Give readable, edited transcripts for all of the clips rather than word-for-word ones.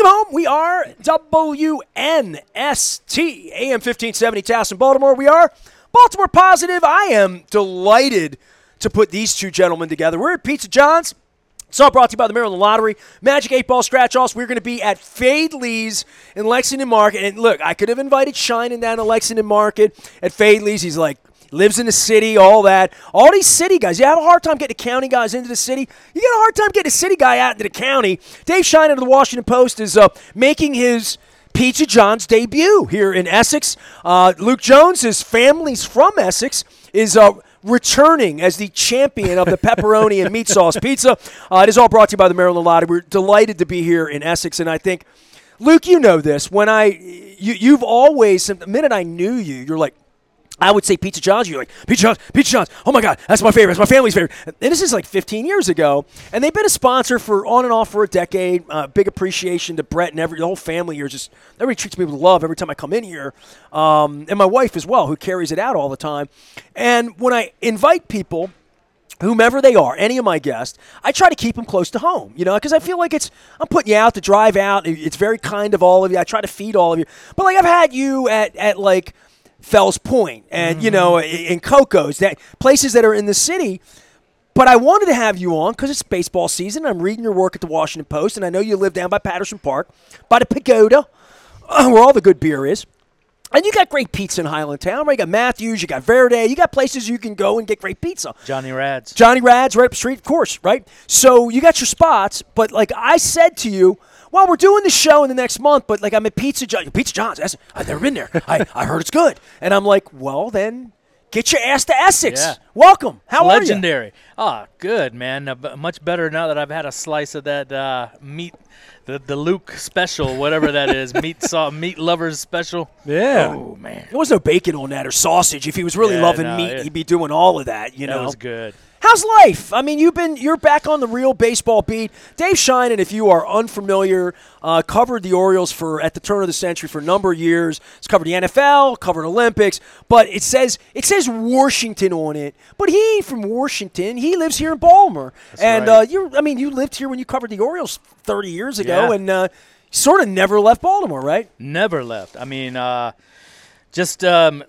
home. We are WNST, AM 1570, Towson, Baltimore. We are Baltimore Positive. I am delighted to put these two gentlemen together. We're at Pizza John's. It's all brought to you by the Maryland Lottery. Magic 8-Ball Scratch-Offs. We're going to be at Fade Lee's in Lexington Market. And look, I could have invited Shinan down to Lexington Market at Fade Lee's. He's like, lives in the city, all that. All these city guys. You have a hard time getting the county guys into the city. You get a hard time getting a city guy out into the county. Dave Shinan of the Washington Post is making his Pizza John's debut here in Essex. Luke Jones, his family's from Essex, is returning as the champion of the pepperoni and meat sauce pizza. It is all brought to you by the Maryland Lottery. We're delighted to be here in Essex, and I think, Luke, you know this. When you've always, the minute I knew you, you're like, I would say Pizza John's. You're like, Pizza John's. Oh, my God, that's my favorite. That's my family's favorite. And this is like 15 years ago. And they've been a sponsor for on and off for a decade. Big appreciation to Brett and the whole family here. Just everybody treats me with love every time I come in here. And my wife as well, who carries it out all the time. And when I invite people, whomever they are, any of my guests, I try to keep them close to home, because I feel like I'm putting you out to drive out. It's very kind of all of you. I try to feed all of you. But, like, I've had you at like, Fells Point and, in Coco's, that places that are in the city. But I wanted to have you on because it's baseball season. I'm reading your work at the Washington Post, and I know you live down by Patterson Park, by the Pagoda, where all the good beer is. And you got great pizza in Highlandtown, right? You got Matthews, you got Verde, you got places you can go and get great pizza. Johnny Rad's, right up the street, of course, right? So you got your spots, but like I said to you, well, we're doing the show in the next month, but like I'm at Pizza John's. I've never been there. I heard it's good. And I'm like, well, then get your ass to Essex. Yeah. Welcome. How are you? Legendary. Good, man. Much better now that I've had a slice of that meat, the Luke special, whatever that is, meat lovers special. Yeah. Oh, man. There was no bacon on that or sausage. If he was really loving meat, he'd be doing all of that, That was good. How's life? I mean, you're back on the real baseball beat. Dave Shinan, if you are unfamiliar, covered the Orioles at the turn of the century for a number of years. He's covered the NFL, covered Olympics, but it says Washington on it. But he ain't from Washington. He lives here in Baltimore. That's and right. You lived here when you covered the Orioles 30 years ago, and sort of never left Baltimore, right? Never left. I mean, just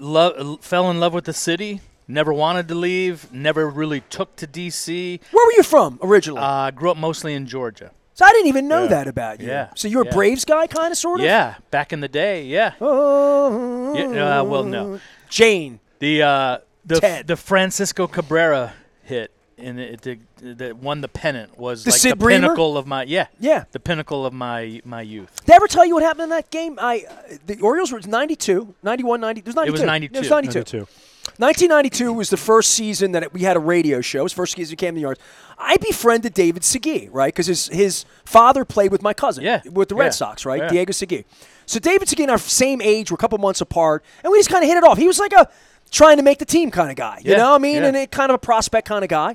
fell in love with the city. Never wanted to leave. Never really took to D.C. Where were you from originally? Grew up mostly in Georgia. So I didn't even know that about you. Yeah. So you were a Braves guy, kind of, sort of? Yeah, back in the day, yeah. Well, no. Jane. The Francisco Cabrera hit that won the pennant was the like Sid the Bremer? pinnacle of my the pinnacle of my youth. Did I ever tell you what happened in that game? The Orioles were 92, 91, 90. It was 92. It was 92. It was 92. 1992 was the first season that we had a radio show. It was the first season we came to the Yards. I befriended David Segui, right? Because his father played with my cousin with the Red Sox, right? Yeah. Diego Segui. So David Segui and I are same age. We're a couple months apart. And we just kind of hit it off. He was like a trying to make the team kind of guy. You know what I mean? Yeah. And kind of a prospect kind of guy.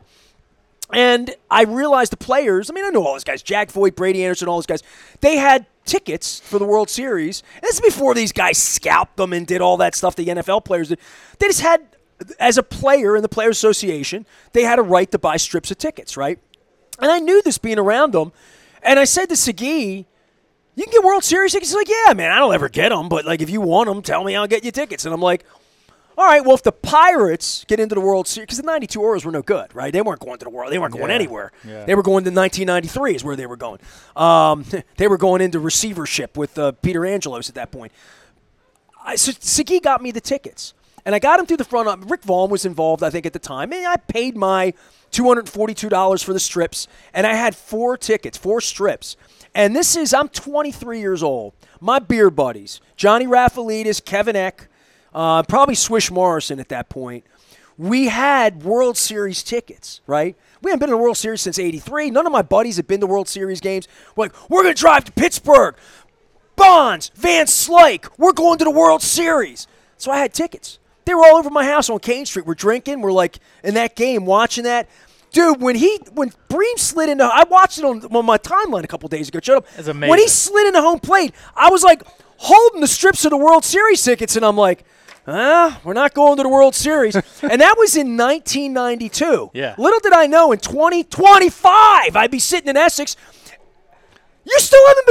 And I realized the players, I know all those guys, Jack Voigt, Brady Anderson, all those guys, they had tickets for the World Series. And this is before these guys scalped them and did all that stuff the NFL players did. They just had, as a player in the Players Association, they had a right to buy strips of tickets, right? And I knew this being around them. And I said to Segui, you can get World Series tickets? He's like, yeah, man, I don't ever get them. But, like, if you want them, tell me, I'll get you tickets. And I'm like, all right, well, if the Pirates get into the World Series, because the 92 Orioles were no good, right? They weren't going to the World. They weren't going anywhere. Yeah. They were going to 1993 is where they were going. They were going into receivership with Peter Angelos at that point. So Segui got me the tickets. And I got him through the front. Rick Vaughn was involved, I think, at the time. And I paid my $242 for the strips. And I had 4 tickets, 4 strips. And I'm 23 years old. My beer buddies, Johnny Raffalidis, Kevin Eck, probably Swish Morrison at that point. We had World Series tickets, right? We haven't been to the World Series since '83. None of my buddies have been to World Series games. We're like, we're going to drive to Pittsburgh. Bonds, Van Slyke, we're going to the World Series. So I had tickets. They were all over my house on Kane Street. We're drinking. We're like in that game watching that. Dude, when Bream slid into, I watched it on my timeline a couple days ago. Shut up. That's amazing. When he slid into home plate, I was like holding the strips of the World Series tickets, and I'm like, we're not going to the World Series. And that was in 1992. Yeah. Little did I know in 2025 I'd be sitting in Essex. You still haven't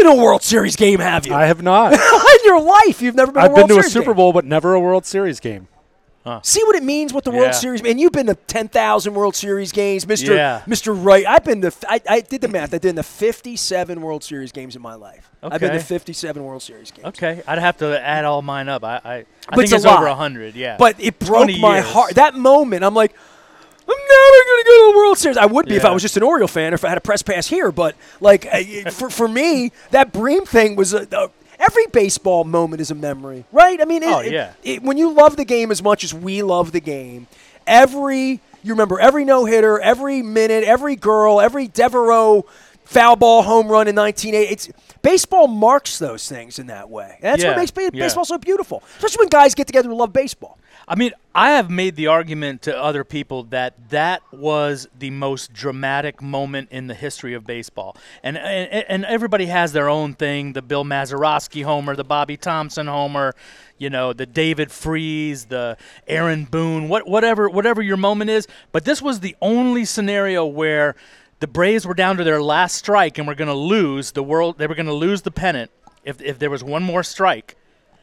been to a World Series game, have you? I have not. In your life, you've never been to a I've World been to a Series Super game. Bowl, but never a World Series game. See what it means with the World Yeah. Series, man. You've been to 10,000 World Series games, Mr. Yeah. Mr. Wright. I've been to. I did the math. I've been to 57 World Series games in my life. I've been to Okay. 57 World Series games. Okay, I'd have to add all mine up. I But think it's a it's over lot. 100. Yeah, But it broke 20 my years. heart. That moment, I'm like, I'm never going to go to the World Series. I would be if Yeah. I was just an Oriole fan or if I had a press pass here. But, like, for me, that Bream thing was every baseball moment is a memory, right? I mean, when you love the game as much as we love the game, you remember every no-hitter, every minute, every girl, every Devereaux foul ball home run in 1980. Baseball marks those things in that way. And that's what Yeah, makes yeah. baseball so beautiful, especially when guys get together and love baseball. I mean, I have made the argument to other people that was the most dramatic moment in the history of baseball. And everybody has their own thing, the Bill Mazeroski homer, the Bobby Thompson homer, the David Freese, the Aaron Boone, whatever your moment is. But this was the only scenario where the Braves were down to their last strike and were going to lose they were going to lose the pennant if there was one more strike.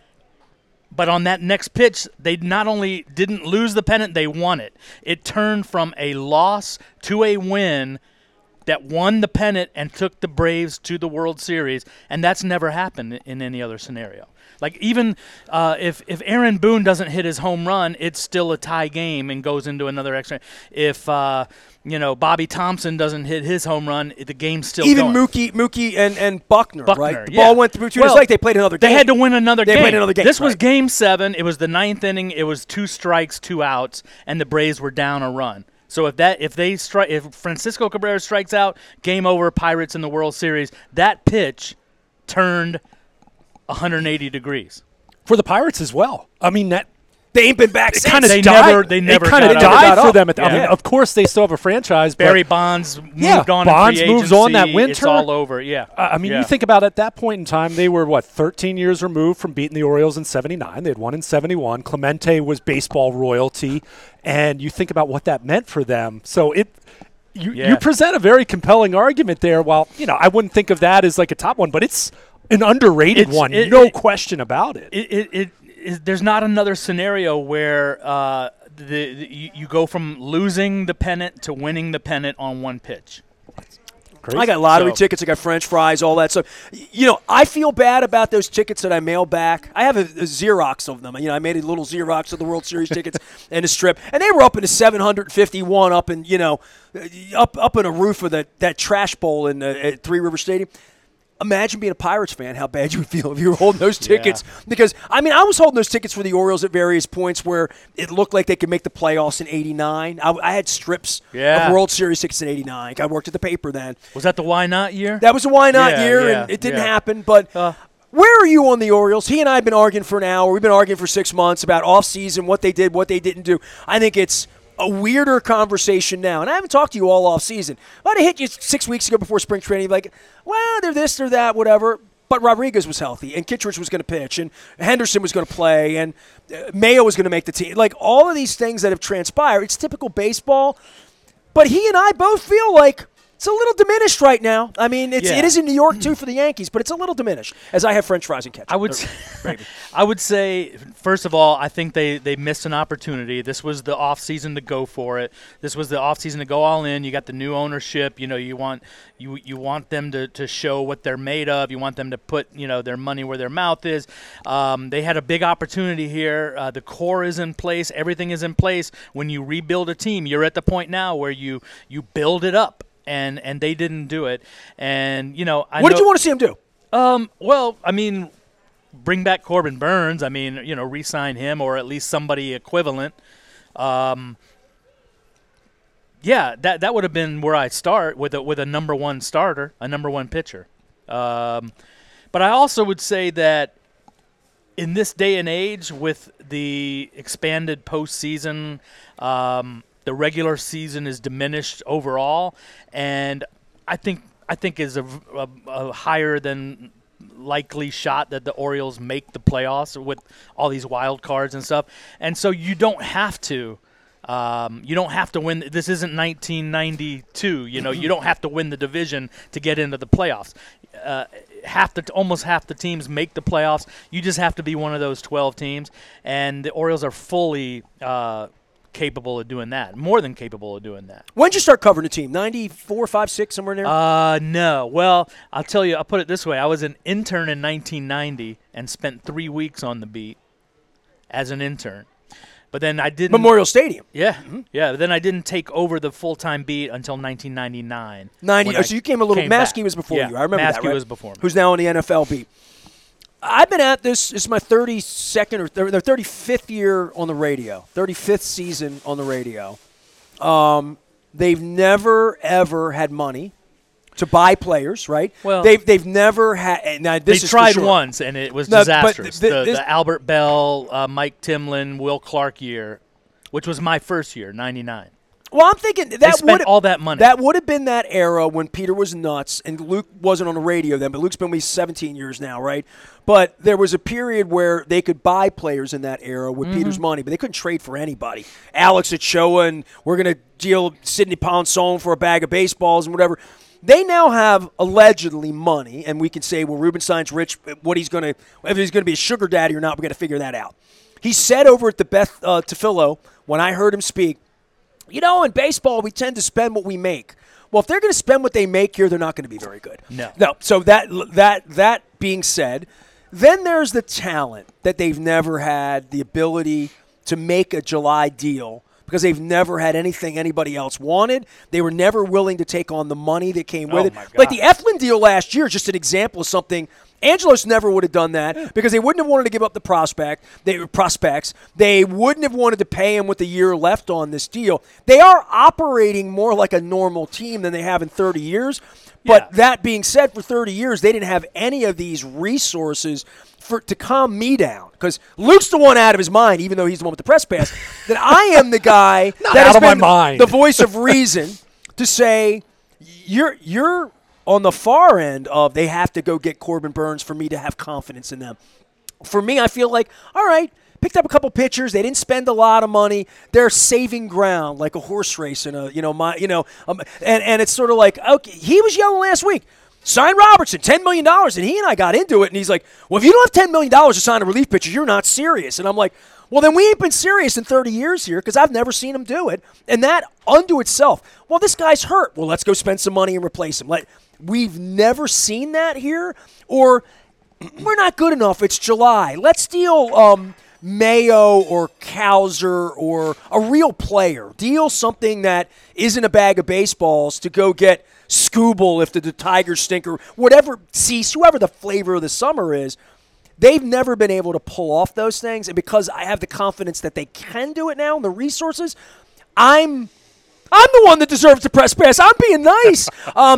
But on that next pitch, they not only didn't lose the pennant, they won it. It turned from a loss to a win that won the pennant and took the Braves to the World Series, and that's never happened in any other scenario. Like, even if Aaron Boone doesn't hit his home run, it's still a tie game and goes into another extra. If Bobby Thompson doesn't hit his home run, the game's still Even going. Mookie and Buckner, right? The yeah. ball went through his leg. They played another game. They had to win another game. They played another game. This was right. Game 7. It was the 9th inning. It was 2 strikes, 2 outs, and the Braves were down a run. So if Francisco Cabrera strikes out, game over, Pirates in the World Series. That pitch turned 180 degrees. For the Pirates as well. I mean, that They ain't been back since. kind of They died. never kind of got died up. for them. I mean, Yeah. of course, they still have a franchise. But Barry Bonds moved on. Bonds in free moves on that agency. winter. It's all over. Yeah. I mean, Yeah. you think about at that point in time, they were, 13 years removed from beating the Orioles in 79. They had won in 71. Clemente was baseball royalty. And you think about what that meant for them. So you present a very compelling argument there. While, I wouldn't think of that as like a top one, but it's an underrated one, no question about it. There's not another scenario where you go from losing the pennant to winning the pennant on one pitch. Crazy. I got lottery tickets. I got French fries, all that stuff. I feel bad about those tickets that I mail back. I have a Xerox of them. I made a little Xerox of the World Series tickets and a strip, and they were up in the 751 up in up in a roof of that trash bowl in at Three River Stadium. Imagine being a Pirates fan, how bad you would feel if you were holding those tickets. Yeah. Because, I was holding those tickets for the Orioles at various points where it looked like they could make the playoffs in 89. I had strips of World Series tickets in 89. I worked at the paper then. Was that the Why Not year? That was a why not year, Yeah, and it didn't happen. But where are you on the Orioles? He and I have been arguing for an hour. We've been arguing for 6 months about offseason, what they did, what they didn't do. I think it's a weirder conversation now. And I haven't talked to you all off season. I'd have hit you 6 weeks ago before spring training, like, well, they're this, they're that, whatever. But Rodriguez was healthy, and Kittredge was going to pitch, and Henderson was going to play, and Mayo was going to make the team. Like, all of these things that have transpired, it's typical baseball. But he and I both feel like it's a little diminished right now. It is in New York, too, for the Yankees, but it's a little diminished, as I have French fries and ketchup. I would say, first of all, I think they missed an opportunity. This was the offseason to go for it. This was the offseason to go all in. You got the new ownership. You want them to show what they're made of. You want them to put their money where their mouth is. They had a big opportunity here. The core is in place. Everything is in place. When you rebuild a team, you're at the point now where you build it up. And they didn't do it. And, what did you want to see him do? Well, bring back Corbin Burns. Re-sign him or at least somebody equivalent. That would have been where I start with a number one starter, a number one pitcher. But I also would say that in this day and age with the expanded postseason, the regular season is diminished overall, and I think is a higher than likely shot that the Orioles make the playoffs with all these wild cards and stuff. And so you don't have to win. This isn't 1992. You don't have to win the division to get into the playoffs. almost half the teams make the playoffs. You just have to be one of those 12 teams, and the Orioles are fully capable of doing that, more than capable of doing that. When did you start covering the team? 94, 5, 6, somewhere in there? No. Well, I'll tell you, I'll put it this way. I was an intern in 1990 and spent 3 weeks on the beat as an intern. But then I didn't. Memorial Stadium. Yeah, yeah. But then I didn't take over the full-time beat until 1999. So you came a little. Maskey was before you. I remember that. Maskey was before me. Who's now on the NFL beat. I've been at this. This is my 32nd or 35th year on the radio. 35th season on the radio. They've never ever had money to buy players, right? Well, they've never had. Now this they is tried for sure. once, and it was disastrous. But the Albert Bell, Mike Timlin, Will Clark year, which was my first year, 99. Well, I'm thinking They that spent all that money. That would have been that era when Peter was nuts, and Luke wasn't on the radio then, but Luke's been with me 17 years now, right? But there was a period where they could buy players in that era with Peter's money, but they couldn't trade for anybody. Alex Ochoa, and we're going to deal Sidney Ponson for a bag of baseballs and whatever. They now have allegedly money, and we can say, well, Rubenstein's rich. If he's going to be a sugar daddy or not, we got to figure that out. He said over at the Beth Tefillo, when I heard him speak, you know, in baseball, we tend to spend what we make. Well, if they're going to spend what they make here, they're not going to be very good. No. So that being said, then there's the talent that they've never had the ability to make a July deal because they've never had anything anybody else wanted. They were never willing to take on the money that came with it. My God. Like the Eflin deal last year is just an example of something. Angelos never would have done that because they wouldn't have wanted to give up the prospects. They wouldn't have wanted to pay him with a year left on this deal. They are operating more like a normal team than they have in 30 years. But that being said, for 30 years, they didn't have any of these resources to calm me down. Because Luke's the one out of his mind, even though he's the one with the press pass, that I am the guy that has been the voice of reason to say, you're on the far end of they have to go get Corbin Burns for me to have confidence in them. For me, I feel like, all right, picked up a couple pitchers. They didn't spend a lot of money. They're saving ground like a horse race and it's sort of like, okay, he was yelling last week. Sign Robertson, $10 million, and he and I got into it, and he's like, well, if you don't have $10 million to sign a relief pitcher, you're not serious. And I'm like, well, then we ain't been serious in 30 years here because I've never seen him do it. And that unto itself, well, this guy's hurt. Well, let's go spend some money and replace him. We've never seen that here, or we're not good enough. It's July. Let's deal Mayo or Cowser or a real player. Deal something that isn't a bag of baseballs to go get Scooble if the Tigers stink or whatever, Cease, whoever the flavor of the summer is. They've never been able to pull off those things, and because I have the confidence that they can do it now and the resources, I'm the one that deserves the press pass. I'm being nice.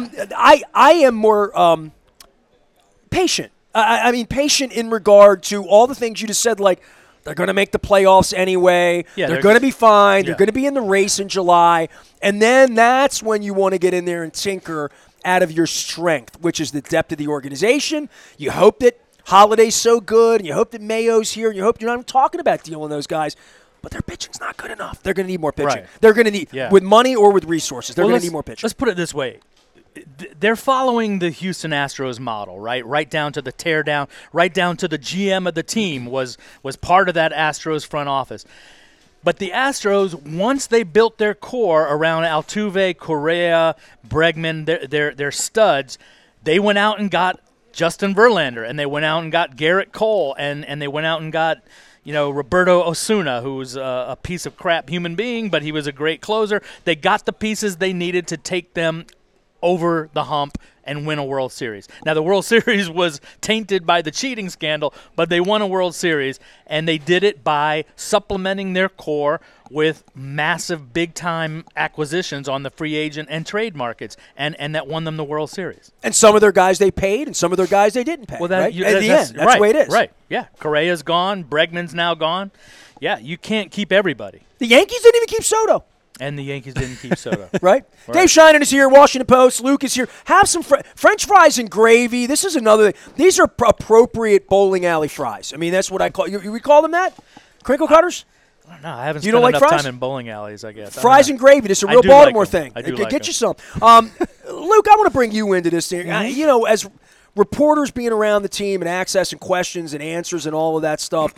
I am more patient. I mean, patient in regard to all the things you just said, like they're going to make the playoffs anyway. Yeah, they're going to be fine. Yeah. They're going to be in the race in July. And then that's when you want to get in there and tinker out of your strength, which is the depth of the organization. You hope that Holiday's so good, and you hope that Mayo's here, and you hope you're not even talking about dealing those guys. But their pitching's not good enough. They're going to need more pitching. Right. They're going to need, with money or with resources, they're going to need more pitching. Let's put it this way. They're following the Houston Astros model, right? Right down to the teardown, right down to the GM of the team was part of that Astros front office. But the Astros, once they built their core around Altuve, Correa, Bregman, their studs, they went out and got Justin Verlander, and they went out and got Garrett Cole, and they went out and got Roberto Osuna, who was a piece of crap human being, but he was a great closer. They got the pieces they needed to take them over the hump and win a World Series. Now, the World Series was tainted by the cheating scandal, but they won a World Series, and they did it by supplementing their core with massive big-time acquisitions on the free agent and trade markets, and that won them the World Series. And some of their guys they paid, and some of their guys they didn't pay. Well, right? At the end, that's the way it is. Right, yeah. Correa's gone. Bregman's now gone. Yeah, you can't keep everybody. The Yankees didn't even keep Soto. And the Yankees didn't keep Soto. Right? Dave Scheinen is here. Washington Post. Luke is here. Have some French fries and gravy. This is another thing. These are appropriate bowling alley fries. I mean, that's what I call – we call them that? Crinkle cutters? I don't know. I haven't spent enough time in bowling alleys, I guess. Fries and gravy. This is a real Baltimore thing. I do Get like you some. Luke, I want to bring you into this thing. Mm-hmm. As reporters being around the team and accessing questions and answers and all of that stuff.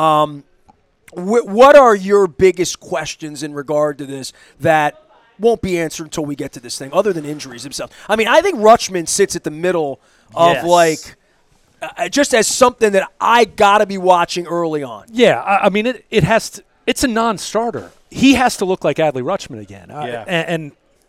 What are your biggest questions in regard to this that won't be answered until we get to this thing, other than injuries themselves? I mean, I think Rutschman sits at the middle of just as something that I got to be watching early on. Yeah, I mean, it has to. It's a non-starter. He has to look like Adley Rutschman again. And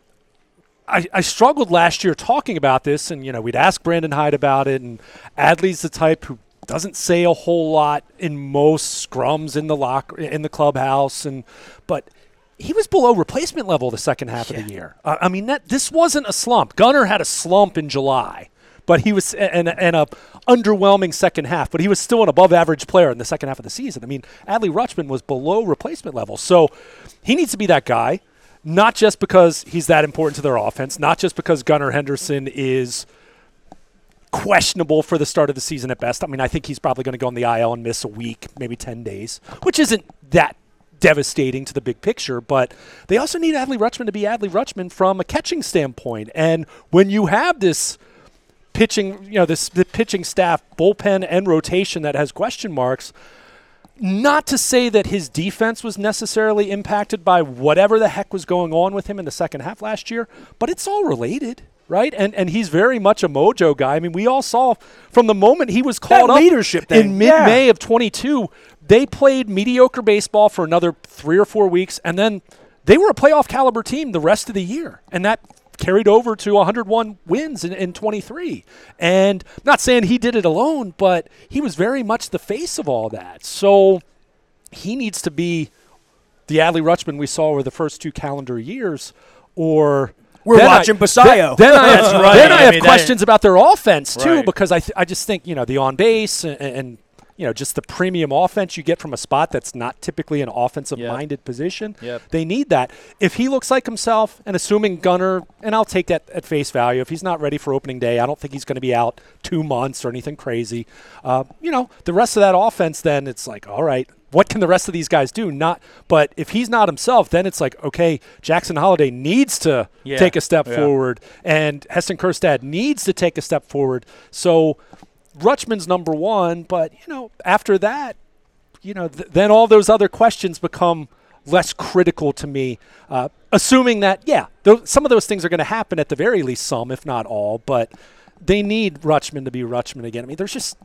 I struggled last year talking about this, and we'd ask Brandon Hyde about it, and Adley's the type who doesn't say a whole lot in most scrums in the clubhouse, but he was below replacement level the second half of the year. I mean, this wasn't a slump. Gunnar had a slump in July, but he was and a underwhelming second half, but he was still an above-average player in the second half of the season. I mean, Adley Rutschman was below replacement level, so he needs to be that guy, not just because he's that important to their offense, not just because Gunnar Henderson is questionable for the start of the season at best. I mean, I think he's probably going to go on the IL and miss a week, maybe 10 days, which isn't that devastating to the big picture, but they also need Adley Rutschman to be Adley Rutschman from a catching standpoint. And when you have this pitching, the pitching staff, bullpen and rotation that has question marks, not to say that his defense was necessarily impacted by whatever the heck was going on with him in the second half last year, but it's all related. Right, and he's very much a mojo guy. I mean, we all saw from the moment he was called up leadership thing. In mid-May of 22, they played mediocre baseball for another 3 or 4 weeks, and then they were a playoff caliber team the rest of the year, and that carried over to 101 wins in 23. And I'm not saying he did it alone, but he was very much the face of all that. So he needs to be the Adley Rutschman we saw over the first 2 calendar years, or we're watching Basayo. Then I have questions about their offense, too, because I just think, the on-base and just the premium offense you get from a spot that's not typically an offensive-minded position. They need that. If he looks like himself, and assuming Gunnar, and I'll take that at face value, if he's not ready for opening day, I don't think he's going to be out 2 months or anything crazy. The rest of that offense, then it's like, all right, what can the rest of these guys do? But if he's not himself, then it's like, okay, Jackson Holliday needs to take a step forward, and Heston Kjerstad needs to take a step forward. So Rutschman's number one, but, after that, then all those other questions become less critical to me, assuming that, some of those things are going to happen at the very least, some, if not all, but they need Rutschman to be Rutschman again. I mean, there's just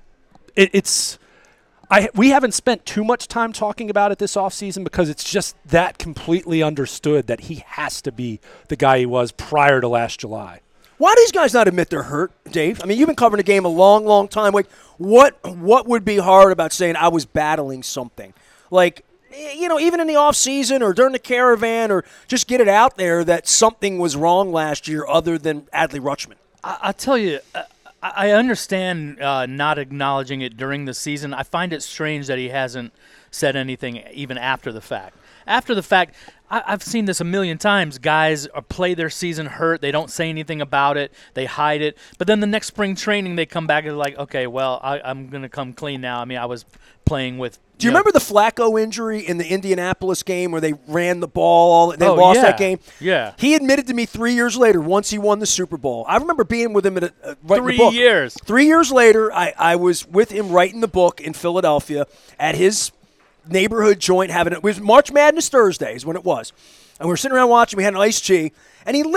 we haven't spent too much time talking about it this offseason because it's just that completely understood that he has to be the guy he was prior to last July. Why do these guys not admit they're hurt, Dave? I mean, you've been covering the game a long, long time. Like, what would be hard about saying I was battling something? Like, even in the offseason or during the caravan, or just get it out there that something was wrong last year other than Adley Rutschman. I'll tell you, I understand not acknowledging it during the season. I find it strange that he hasn't said anything even after the fact. After the fact, I've seen this a million times. Guys play their season hurt. They don't say anything about it. They hide it. But then the next spring training, they come back and they're like, okay, well, I'm going to come clean now. I mean, I was playing with – Do you remember the Flacco injury in the Indianapolis game where they ran the ball? They lost that game? Yeah. He admitted to me 3 years later, once he won the Super Bowl. I remember being with him at writing 3 the book. years. 3 years later, I was with him writing the book in Philadelphia at his neighborhood joint. It was March Madness Thursday is when it was. And we were sitting around watching. We had an iced tea. And he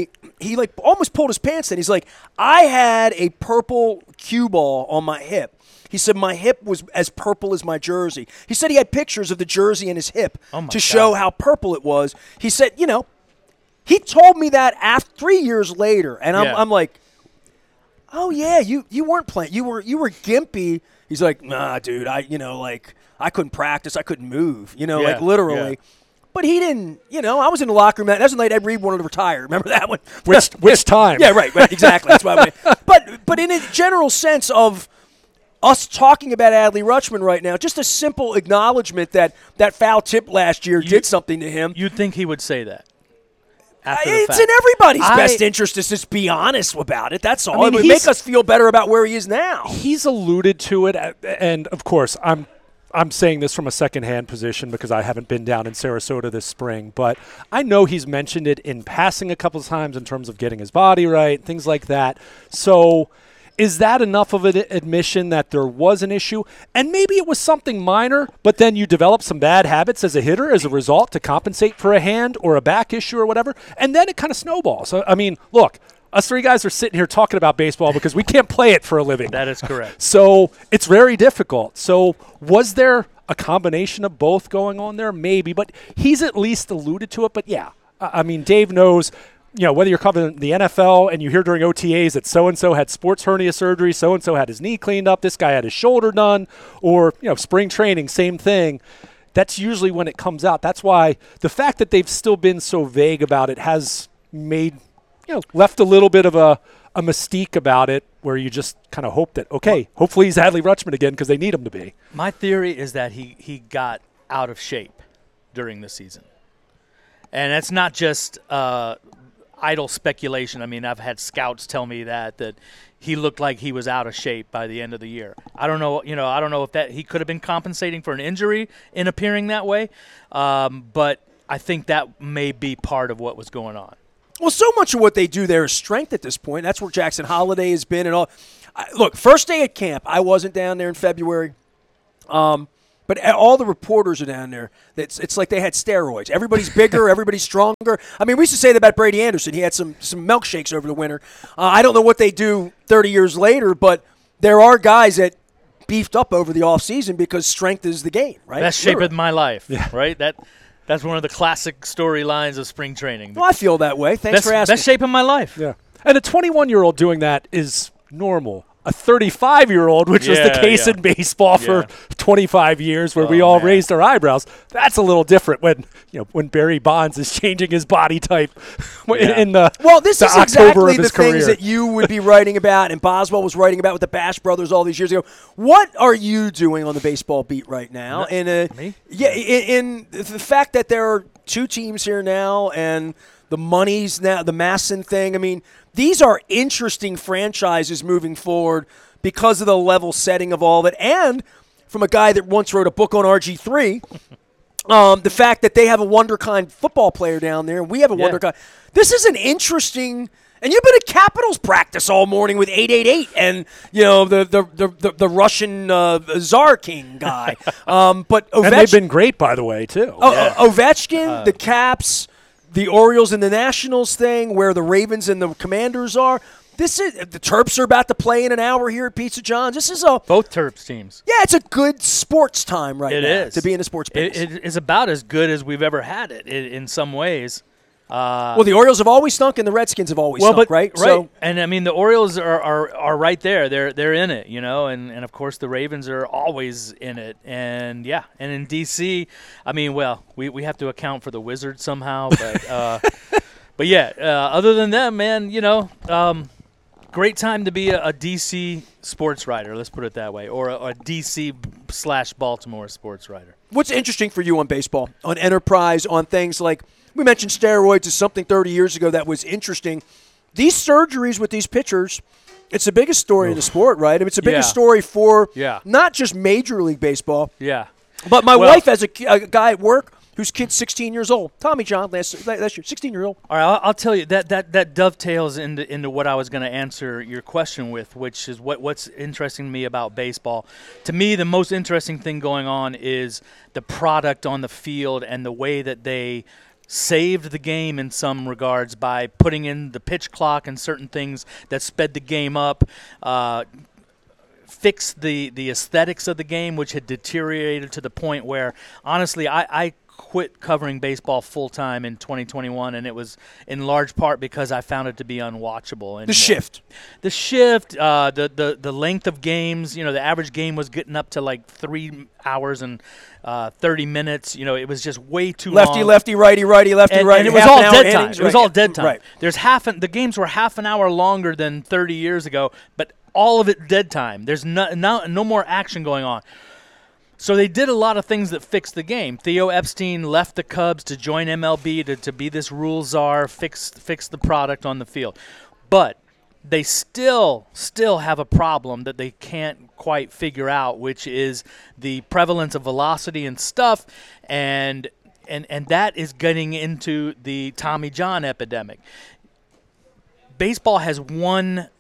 almost pulled his pants down. He's like, I had a purple cue ball on my hip. He said my hip was as purple as my jersey. He said he had pictures of the jersey and his hip to show how purple it was. He said, he told me that 3 years later. And I'm like, oh, yeah, you weren't playing. You were gimpy. He's like, nah, dude, I couldn't practice. I couldn't move, like literally. Yeah. But he didn't, I was in the locker room. That was the night Ed Reed wanted to retire. Remember that one? Which time? Yeah, right, exactly. That's why. But in a general sense of us talking about Adley Rutschman right now, just a simple acknowledgement that foul tip last year did something to him. You'd think he would say that. It's in everybody's best interest to just be honest about it. That's all. It would make us feel better about where he is now. He's alluded to it, and of course, I'm saying this from a secondhand position because I haven't been down in Sarasota this spring, but I know he's mentioned it in passing a couple of times in terms of getting his body right, things like that. So is that enough of an admission that there was an issue? And maybe it was something minor, but then you develop some bad habits as a hitter as a result to compensate for a hand or a back issue or whatever, and then it kind of snowballs. So, I mean, look, us three guys are sitting here talking about baseball because we can't play it for a living. That is correct. So it's very difficult. So was there a combination of both going on there? Maybe, but he's at least alluded to it. But yeah, I mean, Dave knows, whether you're covering the NFL and you hear during OTAs that so-and-so had sports hernia surgery, so-and-so had his knee cleaned up, this guy had his shoulder done, or, spring training, same thing. That's usually when it comes out. That's why the fact that they've still been so vague about it has made, left a little bit of a mystique about it where you just kind of hope that, okay, hopefully he's Adley Rutschman again because they need him to be. My theory is that he got out of shape during the season. And that's not just idle speculation. I mean, I've had scouts tell me that he looked like he was out of shape by the end of the year. I don't know, I don't know if that he could have been compensating for an injury in appearing that way, but I think that may be part of what was going on. Well, so much of what they do there is strength at this point. That's where Jackson Holiday has been and all. Look, first day at camp, I wasn't down there in February. But all the reporters are down there. It's like they had steroids. Everybody's bigger. Everybody's stronger. I mean, we used to say that about Brady Anderson. He had some milkshakes over the winter. I don't know what they do 30 years later, but there are guys that beefed up over the offseason because strength is the game, right? Best shape of my life, right? That's one of the classic storylines of spring training. Well, I feel that way. Thanks for asking. Best shape of my life. Yeah. And a 21-year-old doing that is normal. A 35-year-old, which was the case in baseball for 25 years, where we all raised our eyebrows. That's a little different when Barry Bonds is changing his body type in the this the is October exactly of his the career. things that you would be writing about, and Boswell was writing about with the Bash Brothers all these years ago. What are you doing on the baseball beat right now? Me? Yeah, in the fact that there are two teams here now, and the money's now the Masson thing. I mean, these are interesting franchises moving forward because of the level setting of all of it. And from a guy that once wrote a book on RG3, the fact that they have a wonderkind football player down there and we have a wonderkind. This is an interesting – and you've been at Capitals practice all morning with 888 and, the Russian Tsar King guy. But and they've been great, by the way, too. Ovechkin, the Caps – the Orioles and the Nationals thing, where the Ravens and the Commanders are. The Terps are about to play in an hour here at Pizza John's. This is both Terps teams. Yeah, it's a good sports time right now. It is to be in the sports business. It is about as good as we've ever had it in some ways. Well, the Orioles have always stunk, and the Redskins have always stunk, right? Right. So, and I mean, the Orioles are right there. They're in it, and of course the Ravens are always in it. And and in DC, I mean, well, we have to account for the Wizards somehow, but other than them, man, great time to be a DC sports writer. Let's put it that way, or a DC/Baltimore sports writer. What's interesting for you on baseball, on Enterprise, on things like? We mentioned steroids is something 30 years ago that was interesting. These surgeries with these pitchers, it's the biggest story in the sport, right? I mean, it's the biggest story for not just Major League Baseball. Yeah. But my wife has a guy at work whose kid's 16 years old. Tommy John, last year, 16-year-old. All right, I'll tell you, that dovetails into what I was going to answer your question with, which is what's interesting to me about baseball. To me, the most interesting thing going on is the product on the field and the way that they – saved the game in some regards by putting in the pitch clock and certain things that sped the game up, fixed the aesthetics of the game, which had deteriorated to the point where, honestly, I quit covering baseball full-time in 2021, and it was in large part because I found it to be unwatchable anymore. The shift, the length of games, the average game was getting up to like 3 hours and 30 minutes. It was just way too long. Lefty, righty, righty, lefty, righty. And it was all dead time. Innings, it was all dead time. Right. The games were half an hour longer than 30 years ago, but all of it dead time. There's no more action going on. So they did a lot of things that fixed the game. Theo Epstein left the Cubs to join MLB to be this rule czar, fix the product on the field. But they still have a problem that they can't quite figure out, which is the prevalence of velocity and stuff, and that is getting into the Tommy John epidemic. Baseball has one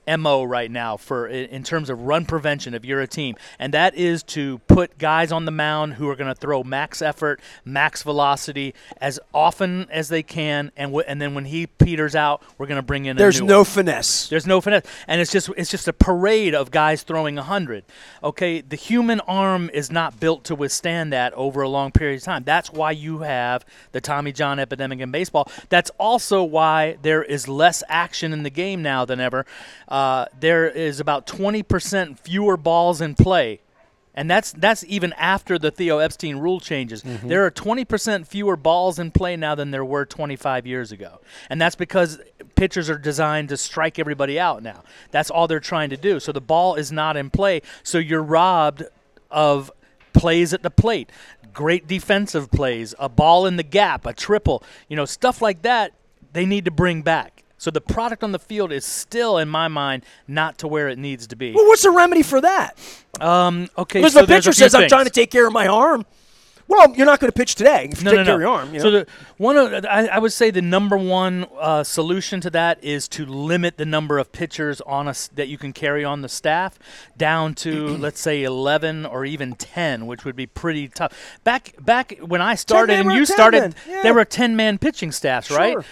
MO right now in terms of run prevention if you're a team, and that is to put guys on the mound who are going to throw max effort, max velocity as often as they can, and then when he peters out, we're going to bring in There's a new no one. finesse. There's no finesse, and it's just a parade of guys throwing 100. Okay, the human arm is not built to withstand that over a long period of time. That's why you have the Tommy John epidemic in baseball. That's also why there is less action in the game now than ever. There is about 20% fewer balls in play. And that's even after the Theo Epstein rule changes. Mm-hmm. There are 20% fewer balls in play now than there were 25 years ago. And that's because pitchers are designed to strike everybody out now. That's all they're trying to do. So the ball is not in play. So you're robbed of plays at the plate, great defensive plays, a ball in the gap, a triple, stuff like that they need to bring back. So the product on the field is still, in my mind, not to where it needs to be. Well, what's the remedy for that? Okay, because so the pitcher says, I'm trying to take care of my arm. Well, you're not going to pitch today if you take care of your arm. So I would say the number one solution to that is to limit the number of pitchers that you can carry on the staff down to, let's say, 11 or even 10, which would be pretty tough. Back when I started and you started, there were 10-man pitching staffs, right? Sure.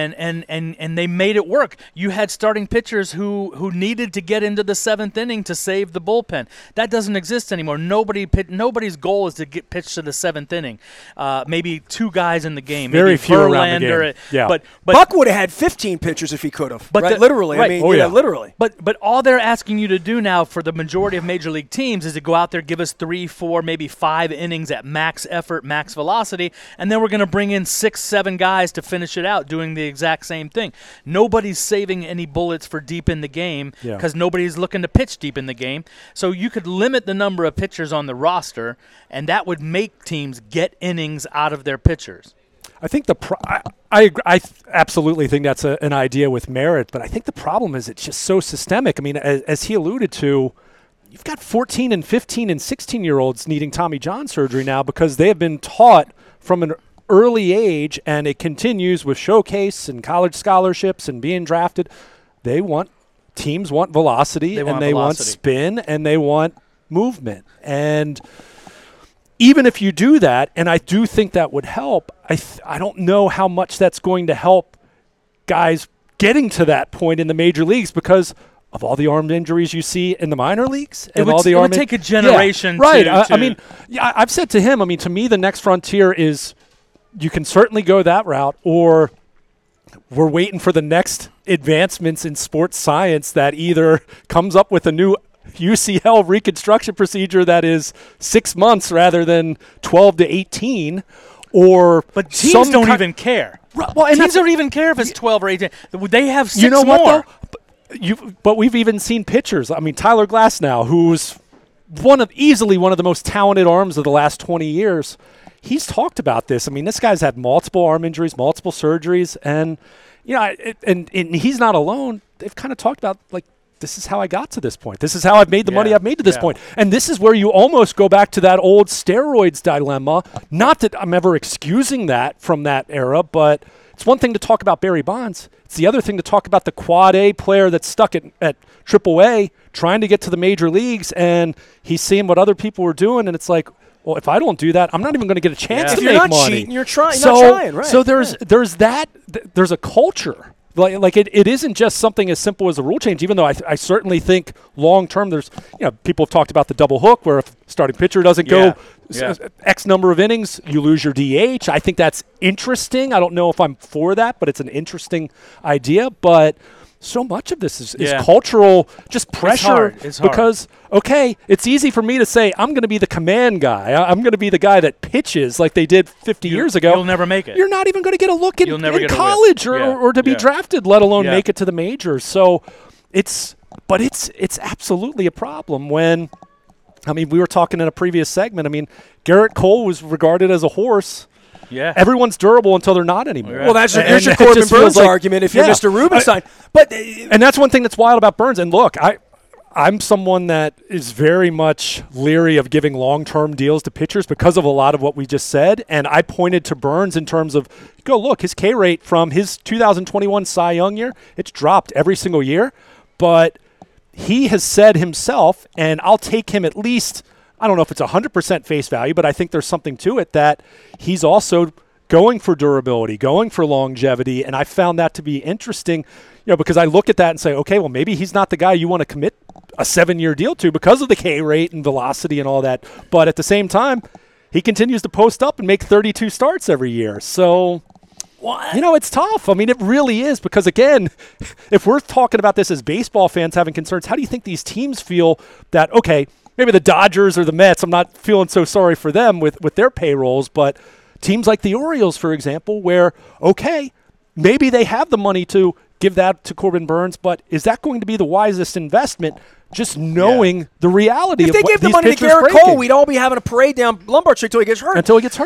And they made it work. You had starting pitchers who needed to get into the seventh inning to save the bullpen. That doesn't exist anymore. Nobody's goal is to get pitched to the seventh inning. Maybe two guys in the game. Very maybe few around the game. Yeah. But Buck would have had 15 pitchers if he could have. Right? Literally. Right. I mean, literally. But all they're asking you to do now for the majority of major league teams is to go out there, give us 3, 4, maybe 5 innings at max effort, max velocity, and then we're going to bring in 6, 7 guys to finish it out doing the exact same thing. Nobody's saving any bullets for deep in the game because nobody's looking to pitch deep in the game. So you could limit the number of pitchers on the roster, and that would make teams get innings out of their pitchers. I think I absolutely think that's an idea with merit, but I think the problem is it's just so systemic. I mean, as he alluded to, you've got 14 and 15 and 16-year-olds needing Tommy John surgery now because they have been taught from an early age, and it continues with showcase and college scholarships and being drafted. Teams want velocity, they want spin, and they want movement. And even if you do that, and I do think that would help, I don't know how much that's going to help guys getting to that point in the major leagues because of all the arm injuries you see in the minor leagues. It would take a generation right. I've said to him, to me, the next frontier is you can certainly go that route, or we're waiting for the next advancements in sports science that either comes up with a new UCL reconstruction procedure that is 6 months rather than 12 to 18, but teams don't even care. Well, and teams don't even care if it's 12 or 18. They have 6 more. What, though? But we've even seen pitchers. Tyler Glasnow, who's easily one of the most talented arms of the last 20 years. He's talked about this. This guy's had multiple arm injuries, multiple surgeries, and and he's not alone. They've kind of talked about this is how I got to this point. This is how I've made the money I've made to this point. And this is where you almost go back to that old steroids dilemma. Not that I'm ever excusing that from that era, but it's one thing to talk about Barry Bonds. It's the other thing to talk about the quad A player that's stuck at AAA trying to get to the major leagues, and he's seeing what other people were doing, and it's like, well, if I don't do that, I'm not even going to get a chance to make money. If you're not cheating, you're not trying, right? So there's that. There's a culture. It isn't just something as simple as a rule change, even though I certainly think long term there's, people have talked about the double hook where if starting pitcher doesn't go X number of innings, you lose your DH. I think that's interesting. I don't know if I'm for that, but it's an interesting idea. But so much of this is cultural, just pressure. It's hard. Because, it's easy for me to say, I'm going to be the command guy. I'm going to be the guy that pitches like they did 50 years ago. You'll never make it. You're not even going to get a look in college or to be drafted, let alone make it to the majors. So it's absolutely a problem when, we were talking in a previous segment. Garrett Cole was regarded as a horse. Yeah. Everyone's durable until they're not anymore. Well, there's your Corbin Burns argument if you're Mr. Rubenstein. And that's one thing that's wild about Burns. And look, I'm someone that is very much leery of giving long-term deals to pitchers because of a lot of what we just said. And I pointed to Burns in terms of, look, his K rate from his 2021 Cy Young year, it's dropped every single year. But he has said himself, and I'll take him at least, I don't know if it's 100% face value, but I think there's something to it that he's also going for durability, going for longevity, and I found that to be interesting, because I look at that and say, okay, well, maybe he's not the guy you want to commit a 7-year deal to because of the K rate and velocity and all that. But at the same time, he continues to post up and make 32 starts every year. So, it's tough. I mean, it really is because, again, if we're talking about this as baseball fans having concerns, how do you think these teams feel that, okay, maybe the Dodgers or the Mets, I'm not feeling so sorry for them with their payrolls, but teams like the Orioles, for example, where, okay, maybe they have the money to give that to Corbin Burnes, but is that going to be the wisest investment? Just knowing the reality of what these pitchers breaking. If they gave the money to Garrett Cole, we'd all be having a parade down Lombard Street until he gets hurt.